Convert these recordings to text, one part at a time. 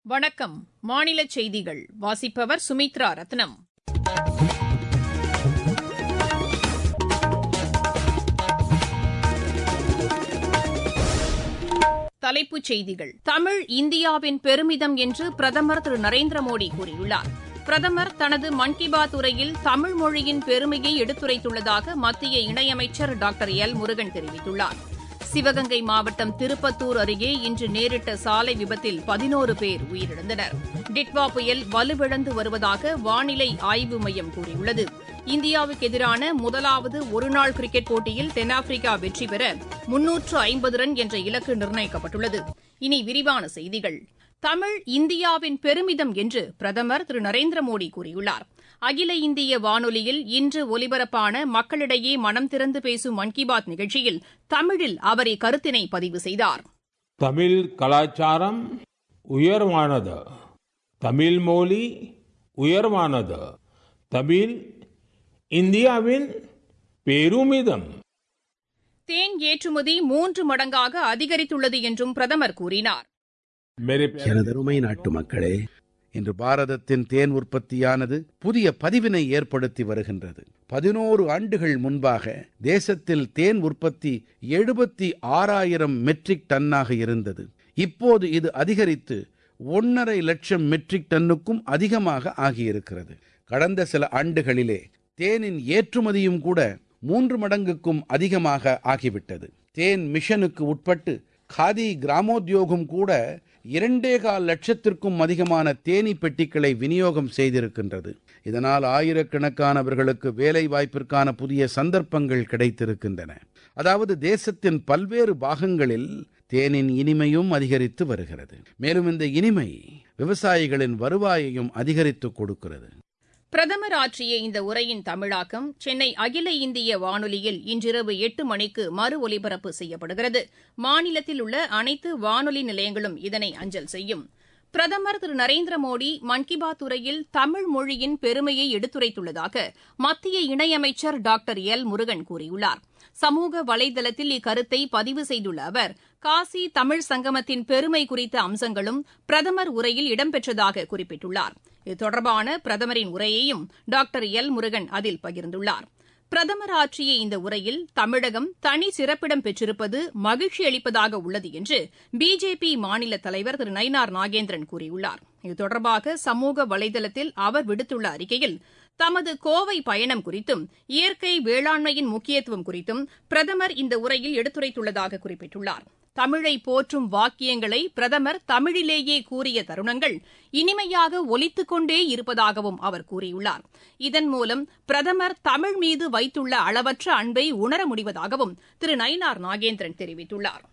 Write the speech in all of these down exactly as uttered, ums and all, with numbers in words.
வணக்கம். மாநில செய்திகள் வாசிப்பவர் சுமித்ரா ரத்னம். தலைப்புச் செய்திகள். தமிழ் இந்தியாவின் பெருமிதம் என்று பிரதமர் திரு நரேந்திர மோடி கூறியுள்ளார். பிரதமர் தனது மன் கி பாத் உரையில் தமிழ் மொழியின் பெருமையை எடுத்துரைத்துள்ளதாக மத்திய இணையமைச்சர் டாக்டர் எல் முருகன் தெரிவித்துள்ளார். சிவகங்கை மாவட்டம் திருப்பத்தூர் அருகே இன்று நேரிட்ட சாலை விபத்தில் பதினோரு பேர் உயிரிழந்தனர். டிட்வா புயல் வலுவிழந்து வருவதாக வானிலை ஆய்வு மையம் கூறியுள்ளது. இந்தியாவுக்கு எதிரான முதலாவது ஒருநாள் கிரிக்கெட் போட்டியில் தென்னாப்பிரிக்கா வெற்றி பெற முன்னூற்று ஐம்பது ரன் என்ற இலக்கு நிர்ணயிக்கப்பட்டுள்ளது. இனி விரிவான செய்திகள். தமிழ் இந்தியாவின் பெருமிதம் என்று பிரதமர் திரு நரேந்திர மோடி கூறியுள்ளார். அகில இந்திய வானொலியில் இன்று ஒலிபரப்பான மக்களிடையே மனம் திறந்து பேசும் மன் கி பாத் நிகழ்ச்சியில் தமிழில் அவர் இக்கருத்தினை பதிவு செய்தார். தமிழ் கலாச்சாரம் உயர்வானது, தமிழ் மொழி உயர்வானது, தமிழ் இந்தியாவின் பெருமிதம். தேன் ஏற்றுமதி மூன்று மடங்காக அதிகரித்துள்ளது என்றும் பிரதமர் கூறினார். எனதருமை நாட்டு மக்களே, இன்று பாரதத்தின் தேன் உற்பத்தியானது புதிய பதிவினை ஏற்படுத்தி வருகின்றது. பதினோரு ஆண்டுகள் முன்பாக தேசத்தில் தேன் உற்பத்தி எழுபத்தி ஆறாயிரம் மெட்ரிக் டன்னாக இருந்தது. இப்போது இது அதிகரித்து ஒன்றரை லட்சம் மெட்ரிக் டன்னுக்கும் அதிகமாக ஆகியிருக்கிறது. கடந்த சில ஆண்டுகளிலே தேனின் ஏற்றுமதியும் கூட மூன்று மடங்குக்கும் அதிகமாக ஆகிவிட்டது. தேன் மிஷனுக்கு உட்பட்டு காதி கிராமோத்யோகம் கூட இரண்டே கால் லட்சத்திற்கும் அதிகமான தேனீ பெட்டிகளை விநியோகம் செய்திருக்கின்றது. இதனால் ஆயிரக்கணக்கானவர்களுக்கு வேலை வாய்ப்பிற்கான புதிய சந்தர்ப்பங்கள் கிடைத்திருக்கின்றன. அதாவது தேசத்தின் பல்வேறு பாகங்களில் தேனின் இனிமையும் அதிகரித்து வருகிறது. மேலும் இந்த இனிமை விவசாயிகளின் வருவாயையும் அதிகரித்துக் கொடுக்கிறது. பிரதமர் ஆற்றிய இந்த உரையின் தமிழாக்கம் சென்னை அகில இந்திய வானொலியில் இன்றிரவு எட்டு மணிக்கு மறு ஒலிபரப்பு செய்யப்படுகிறது. மாநிலத்தில் உள்ள அனைத்து வானொலி நிலையங்களும் இதனை அஞ்சல் செய்யும். பிரதமர் திரு நரேந்திர மோடி மன் கி பாத் உரையில் தமிழ் மொழியின் பெருமையை எடுத்துரைத்துள்ளதாக மத்திய இணையமைச்சர் டாக்டர் எல் முருகன் கூறியுள்ளார். சமூக வலைதளத்தில் இக்கருத்தை பதிவு செய்துள்ள அவர், காசி தமிழ் சங்கமத்தின் பெருமை குறித்த அம்சங்களும் பிரதமர் உரையில் இடம்பெற்றதாக குறிப்பிட்டுள்ளார். இது தொடர்பான பிரதமரின் உரையையும் டாக்டர் எல் முருகன் அதில் பகிர்ந்துள்ளார். பிரதமர் ஆற்றிய இந்த உரையில் தமிழகம் தனி சிறப்பிடம் பெற்றிருப்பது மகிழ்ச்சி அளிப்பதாக உள்ளது என்று பிஜேபி மாநில தலைவர் திரு நயினார் நாகேந்திரன் கூறியுள்ளார். இது தொடர்பாக சமூக வலைதளத்தில் அவர் விடுத்துள்ள அறிக்கையில், தமது கோவை பயணம் குறித்தும் இயற்கை வேளாண்மையின் முக்கியத்துவம் குறித்தும் பிரதமர் இந்த உரையில் எடுத்துரைத்துள்ளதாக குறிப்பிட்டுள்ளார். தமிழை போற்றும் வாக்கியங்களை பிரதமர் தமிழிலேயே கூறிய தருணங்கள் இனிமையாக ஒலித்துக் கொண்டே இருப்பதாகவும் அவர் கூறியுள்ளார். இதன் மூலம் பிரதமர் தமிழ் மீது வைத்துள்ள அளவற்ற அன்பை உணர முடிவதாகவும் திரு நயினார் நாகேந்திரன் தெரிவித்துள்ளார்.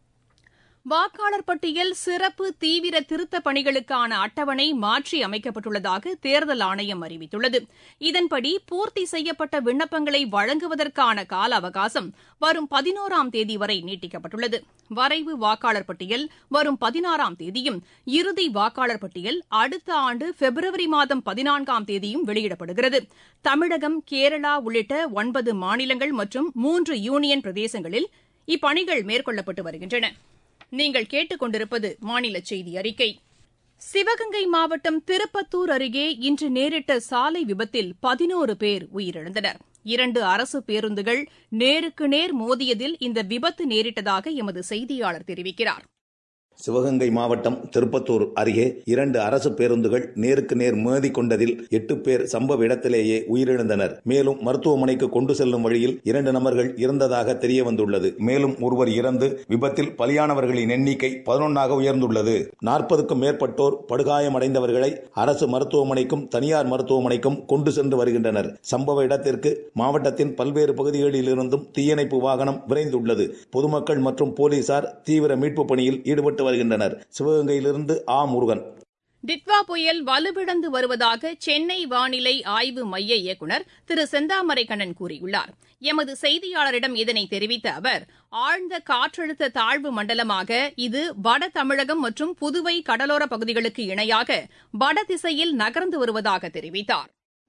வாக்காளர் பட்டியல் சிறப்பு தீவிர திருத்தப் பணிகளுக்கான அட்டவணை மாற்றி அமைக்கப்பட்டுள்ளதாக தேர்தல் ஆணையம் அறிவித்துள்ளது. இதன்படி பூர்த்தி செய்யப்பட்ட விண்ணப்பங்களை வழங்குவதற்கான கால அவகாசம் வரும் பதினோராம் தேதி வரை நீட்டிக்கப்பட்டுள்ளது. வரைவு வாக்காளர் பட்டியல் வரும் பதினாறாம் தேதியும், இறுதி வாக்காளர் பட்டியல் அடுத்த ஆண்டு பிப்ரவரி மாதம் பதினான்காம் தேதியும் வெளியிடப்படுகிறது. தமிழகம், கேரளா உள்ளிட்ட ஒன்பது மாநிலங்கள் மற்றும் மூன்று யூனியன் பிரதேசங்களில் இப்பணிகள் மேற்கொள்ளப்பட்டு வருகின்றன. நீங்கள் கேட்டுக் கொண்டிருப்பது மாநில செய்தி அறிக்கை. சிவகங்கை மாவட்டம் திருப்பத்தூர் அருகே இன்று நேரிட்ட சாலை விபத்தில் பதினோரு பேர் உயிரிழந்தனர். இரண்டு அரசு பேருந்துகள் நேருக்கு நேர் மோதியதில் இந்த விபத்து நேரிட்டதாக எமது செய்தியாளர் தெரிவிக்கிறார். சிவகங்கை மாவட்டம் திருப்பத்தூர் அருகே இரண்டு அரசு பேருந்துகள் நேருக்கு நேர் மோதி கொண்டதில் எட்டு பேர் சம்பவ இடத்திலேயே உயிரிழந்தனர். மேலும் மருத்துவமனைக்கு கொண்டு செல்லும் வழியில் இரண்டு நபர்கள் இறந்ததாக தெரிய வந்துள்ளது. மேலும் ஒருவர் இறந்து விபத்தில் பலியானவர்களின் எண்ணிக்கை பதினொன்னாக உயர்ந்துள்ளது. நாற்பதுக்கும் மேற்பட்டோர் படுகாயமடைந்தவர்களை அரசு மருத்துவமனைக்கும் தனியார் மருத்துவமனைக்கும் கொண்டு சென்று வருகின்றனர். சம்பவ இடத்திற்கு மாவட்டத்தின் பல்வேறு பகுதிகளில் இருந்தும் தீயணைப்பு வாகனம் விரைந்துள்ளது. பொதுமக்கள் மற்றும் போலீசார் தீவிர மீட்பு பணியில் ஈடுபட்டு வருகின்றனர். சிவகங்கையிலிருந்து ஆ முருகன். டிட்வா புயல் வலுவிழந்து வருவதாக சென்னை வானிலை ஆய்வு மைய இயக்குநர் திரு செந்தாமரைக்கண்ணன் கூறியுள்ளார். எமது செய்தியாளரிடம் இதனை தெரிவித்த அவர், ஆழ்ந்த காற்றழுத்த தாழ்வு மண்டலமாக இது வட தமிழகம் மற்றும் புதுவை கடலோர பகுதிகளுக்கு இணையாக வடதிசையில் நகர்ந்து வருவதாக தெரிவித்தார்.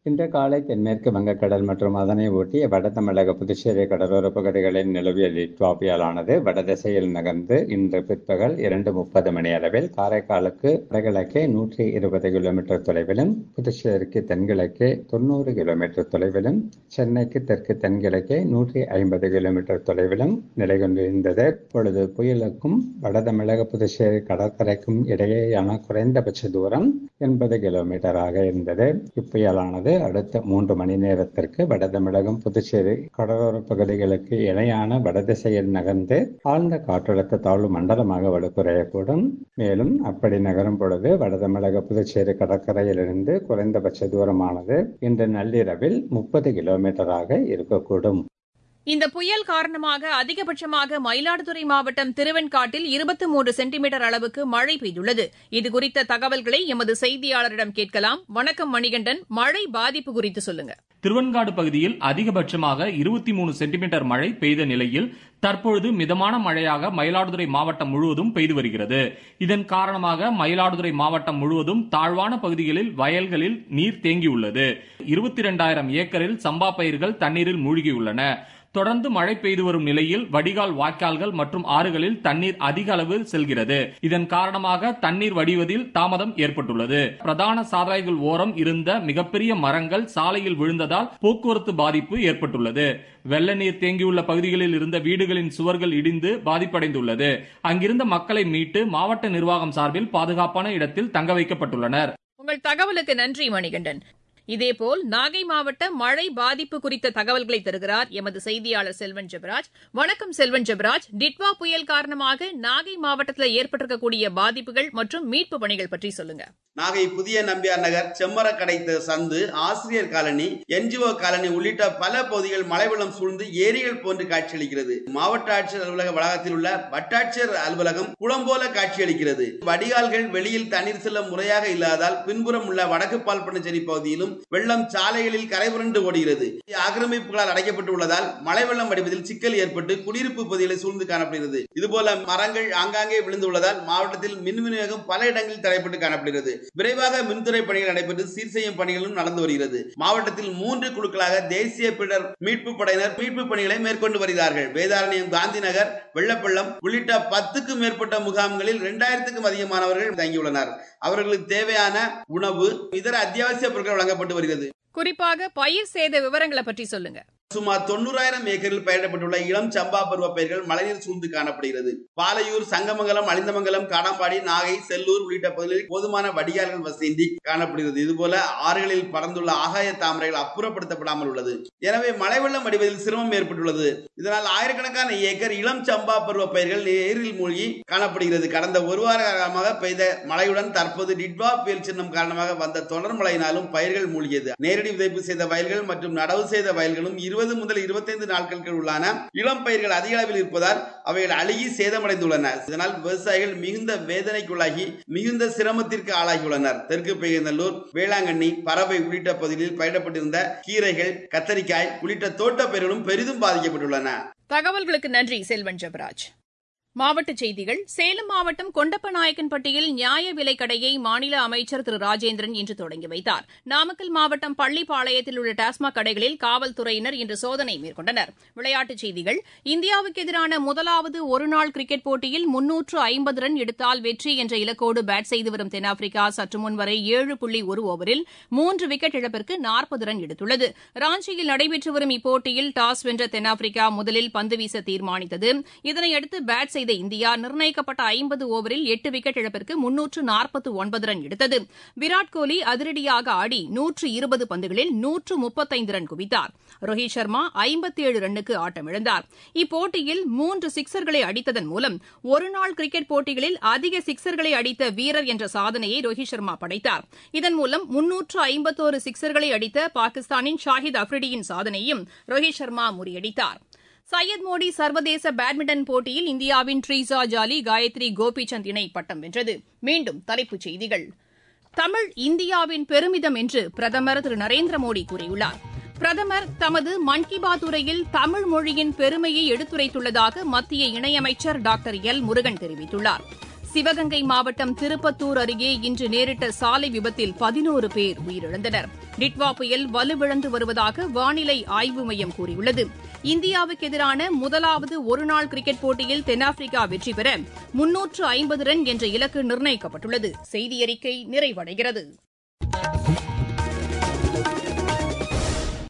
இன்று காலை தென்மேற்கு வங்கக்கடல் மற்றும் அதனை ஒட்டிய வட தமிழக புதுச்சேரி கடலோர பகுதிகளில் நிலவிய டிட்வா புயலானது வடதிசையில் நகர்ந்து இன்று பிற்பகல் இரண்டு முப்பது மணி அளவில் காரைக்காலுக்கு வடகிழக்கே நூற்றி இருபது கிலோமீட்டர் தொலைவிலும், புதுச்சேரிக்கு தென்கிழக்கே தொண்ணூறு கிலோமீட்டர் தொலைவிலும், சென்னைக்கு தெற்கு தென்கிழக்கே நூற்றி ஐம்பது கிலோமீட்டர் தொலைவிலும் நிலை கொண்டிருந்தது. பொழுது புயலுக்கும் வட தமிழக புதுச்சேரி கடற்கரைக்கும் இடையேயான குறைந்தபட்ச தூரம் எண்பது கிலோமீட்டராக இருந்தது. இப்புயலானது அடுத்த மூன்று மணி நேரத்திற்கு வட தமிழகம் புதுச்சேரி கடலோர பகுதிகளுக்கு இணையான வடதிசையில் நகர்ந்து ஆழ்ந்த காற்றழுத்த தாழ்வு மண்டலமாக வலுக்குறையக்கூடும். மேலும் அப்படி நகரும் பொழுது வட தமிழக புதுச்சேரி கடற்கரையிலிருந்து குறைந்தபட்ச தூரமானது இன்று நள்ளிரவில் முப்பது கிலோமீட்டராக இருக்கக்கூடும். இந்த புயல் காரணமாக அதிகபட்சமாக மயிலாடுதுறை மாவட்டம் திருவெண்காட்டில் இருபத்தி மூன்று சென்டிமீட்டர் அளவுக்கு மழை பெய்துள்ளது. இதுகுறித்த தகவல்களை எமது செய்தியாளரிடம் கேட்கலாம். வணக்கம் மணிகண்டன், மழை பாதிப்பு குறித்து சொல்லுங்க. திருவெண்காடு பகுதியில் அதிகபட்சமாக இருபத்தி மூணு சென்டிமீட்டர் மழை பெய்த நிலையில் தற்பொழுது மிதமான மழையாக மயிலாடுதுறை மாவட்டம் முழுவதும் பெய்து வருகிறது. இதன் காரணமாக மயிலாடுதுறை மாவட்டம் முழுவதும் தாழ்வான பகுதிகளில் வயல்களில் நீர் தேங்கியுள்ளது. இருபத்தி இரண்டாயிரம் ஏக்கரில் சம்பா பயிர்கள் தண்ணீரில் மூழ்கியுள்ளன. தொடர்ந்து மழை பெய்து வரும் நிலையில் வடிகால் வாய்க்கால்கள் மற்றும் ஆறுகளில் தண்ணீர் அதிக அளவு செல்கிறது. இதன் காரணமாக தண்ணீர் வடிவதில் தாமதம் ஏற்பட்டுள்ளது. பிரதான சாலைகள் ஓரம் இருந்த மிகப்பெரிய மரங்கள் சாலையில் விழுந்ததால் போக்குவரத்து பாதிப்பு ஏற்பட்டுள்ளது. வெள்ள நீர் தேங்கியுள்ள பகுதிகளில் இருந்த வீடுகளின் சுவர்கள் இடிந்து பாதிப்படைந்துள்ளது. அங்கிருந்த மக்களை மீட்டு மாவட்ட நிர்வாகம் சார்பில் பாதுகாப்பான இடத்தில் தங்க வைக்கப்பட்டுள்ளனர். உங்கள் தகவலுக்கு நன்றி மணிகண்டன். இதேபோல் நாகை மாவட்ட மழை பாதிப்பு குறித்த தகவல்களை தருகிறார் எமது செய்தியாளர் செல்வன் ஜெபராஜ். வணக்கம் செல்வன் ஜெபராஜ். டிட்வா புயல் காரணமாக நாகை மாவட்டத்தில் ஏற்பட்டிருக்கக்கூடிய பாதிப்புகள் மற்றும் மீட்பு பணிகள் பற்றி சொல்லுங்க. நாகை புதிய நம்பியார் நகர், செம்மரக்கடை சந்து, ஆசிரியர் காலனி, என்ஜிஓ காலனி உள்ளிட்ட பல பகுதிகள் மழை வெள்ளம் சூழ்ந்து ஏரிகள் போன்று காட்சியளிக்கிறது. மாவட்ட ஆட்சியர் அலுவலக வளாகத்தில் உள்ள வட்டாட்சியர் அலுவலகம் குளம் போல காட்சியளிக்கிறது. வடிகால்கள் வெளியில் தண்ணீர் செல்ல முறையாக இல்லாதால் பின்புறம் உள்ள வடக்கு பால்பனச்சேரி பகுதியிலும் வெள்ளம் சாலைகளில் கரைபுரண்டு ஓடுகிறது. ஆக்கிரமிப்புகளால் அடைக்கப்பட்டுள்ளதால் மழை வெள்ளம் வடிவதில் சிக்கல் ஏற்பட்டு குடியிருப்பு பகுதிகளை சூழ்ந்து காணப்படுகிறது. இதுபோல மரங்கள் ஆங்காங்கே விழுந்துள்ளதால் மாவட்டத்தில் மின் விநியோகம் பல இடங்களில் தடைப்பட்டு காணப்படுகிறது. விரைவாக மின்துறை பணிகள் நடைபெற்று சீர் செய்யும் பணிகளும் நடந்து வருகிறது. மாவட்டத்தில் மூன்று குழுக்களாக தேசிய பிடர் மீட்பு படையினர் மீட்பு பணிகளை மேற்கொண்டு வருகிறார்கள். வேதாரண்யம், காந்தி நகர், வெள்ளப்பள்ளம் உள்ளிட்ட பத்துக்கும் மேற்பட்ட முகாம்களில் இரண்டாயிரத்துக்கும் அதிகமானவர்கள் தங்கியுள்ளனர். அவர்களுக்கு தேவையான உணவு, இதர அத்தியாவசிய பொருட்கள் வழங்கப்பட்டு வருகிறது. குறிப்பாக பயிர் சேத விவரங்களை பற்றி சொல்லுங்க. சுமார் தொண்ணூறாயிரம் ஏக்கரில் பயிரிடப்பட்டுள்ள இளம் சம்பா பருவ பயிர்கள் மழைநீர் சூழ்ந்து காணப்படுகிறது. பாலையூர், சங்கமங்கலம், அழிந்தமங்கலம், காடாம்பாடி, நாகை, செல்லூர் உள்ளிட்ட பகுதிகளில் போதுமான வடிகால்கள் வசதி காணப்படுகிறது. இதுபோல ஆறுகளில் பறந்துள்ள ஆகாய தாமரைகள் அப்புறப்படுத்தப்படாமல் உள்ளது. எனவே மழை வெள்ளம் வடிவதில் சிரமம் ஏற்பட்டுள்ளது. இதனால் ஆயிரக்கணக்கான ஏக்கர் இளம் சம்பா பருவ பயிர்கள் நீரில் மூழ்கி காணப்படுகிறது. கடந்த ஒரு வார காலமாக பெய்த மழையுடன் தற்போது டிட்வா புயல் சின்னம் காரணமாக வந்த தொடர் மழையினாலும் பயிர்கள் மூழ்கியது. நேரடி விதைப்பு செய்த வயல்கள் மற்றும் நடவு செய்த வயல்களும் இருபது முதல் இருபத்தைந்து நாட்களுக்கு உள்ளான இளம் பயிர்கள் அதிக அளவில் இருப்பதால் அவைகள் அழுகி சேதமடைந்துள்ளன. இதனால் விவசாயிகள் மிகுந்த வேதனைக்குள்ளாகி மிகுந்த சிரமத்திற்கு ஆளாகியுள்ளனர். தெற்கு பெயர்நல்லூர், வேளாங்கண்ணி, பறவை உள்ளிட்ட பகுதிகளில் பயிரிடப்பட்டிருந்த கீரைகள், கத்தரிக்காய் உள்ளிட்ட தோட்ட பயிர்களும் பெரிதும் பாதிக்கப்பட்டுள்ளன. தகவல்களுக்கு நன்றி செல்வன் ஜெபராஜ். மாவட்டச் செய்திகள். சேலம் மாவட்டம் கொண்டப்பநாயக்கன்பட்டியில் நியாய விலைக் கடையை மாநில அமைச்சர் திரு ராஜேந்திரன் இன்று தொடங்கி வைத்தார். நாமக்கல் மாவட்டம் பள்ளிப்பாளையத்தில் உள்ள டாஸ்மாக் கடைகளில் காவல்துறையினர் இன்று சோதனை மேற்கொண்டனர். விளையாட்டுச் செய்திகள். இந்தியாவுக்கு எதிரான முதலாவது ஒருநாள் கிரிக்கெட் போட்டியில் முன்னூற்று ஐம்பது ரன் எடுத்தால் வெற்றி என்ற இலக்கோடு பேட் செய்து வரும் தென்னாப்பிரிக்கா சற்று முன் வரை ஏழு புள்ளி ஒரு ஓவரில் மூன்று விக்கெட் இழப்பிற்கு நாற்பது ரன் எடுத்துள்ளது. ராஞ்சியில் நடைபெற்று வரும் இப்போட்டியில் டாஸ் வென்ற தென்னாப்பிரிக்கா முதலில் பந்து வீச தீர்மானித்தது. இதனையடுத்து பேட் செய்த இந்தியா நிர்ணயிக்கப்பட்ட ஐம்பது ஓவரில் எட்டு விக்கெட் இழப்பிற்கு முன்னூற்று நாற்பத்து ஒன்பது ரன் எடுத்தது. விராட் கோலி அதிரடியாக ஆடி நூற்று இருபது பந்துகளில் நூற்று முப்பத்தைந்து ரன் குவித்தார். ரோஹித் சர்மா ஐம்பத்தேழு ரன்னுக்கு ஆட்டமிழந்தார். இப்போட்டியில் மூன்று சிக்சர்களை அடித்ததன் மூலம் ஒருநாள் கிரிக்கெட் போட்டிகளில் அதிக சிக்சர்களை அடித்த வீரர் என்ற சாதனையை ரோஹித் சர்மா படைத்தார். இதன் மூலம் முன்னூற்று ஐம்பத்தோரு சிக்சர்களை அடித்த பாகிஸ்தானின் ஷாஹித் அப்ரிடியின் சாதனையும் ரோஹித் சர்மா முறியடித்தார். சையத் மோடி சர்வதேச பேட்மிண்டன் போட்டியில் இந்தியாவின் ட்ரீசா ஜாலி, காயத்ரி கோபிசந்த் இணை பட்டம் வென்றது. மீண்டும் தலைப்புச் செய்திகள். தமிழ் இந்தியாவின் பெருமிதம் என்று பிரதமர் திரு நரேந்திர மோடி கூறியுள்ளார். பிரதமர் தமது மன் கி பாத் உரையில் தமிழ் மொழியின் பெருமையை எடுத்துரைத்துள்ளதாக மத்திய இணையமைச்சர் டாக்டர் எல் முருகன் தெரிவித்துள்ளார். சிவகங்கை மாவட்டம் திருப்பத்தூர் அருகே இன்று நேரிட்ட சாலை விபத்தில் பதினோரு பேர் உயிரிழந்தனர். டிட்வா புயல் வலுவிழந்து வருவதாக வானிலை ஆய்வு மையம் கூறியுள்ளது. இந்தியாவுக்கு எதிரான முதலாவது ஒருநாள் கிரிக்கெட் போட்டியில் தென்னாப்பிரிக்கா வெற்றி பெற முன்னூற்று ஐம்பது ரன் என்ற இலக்கு நிர்ணயிக்கப்பட்டுள்ளது. செய்தி அறிக்கை நிறைவடைகிறது.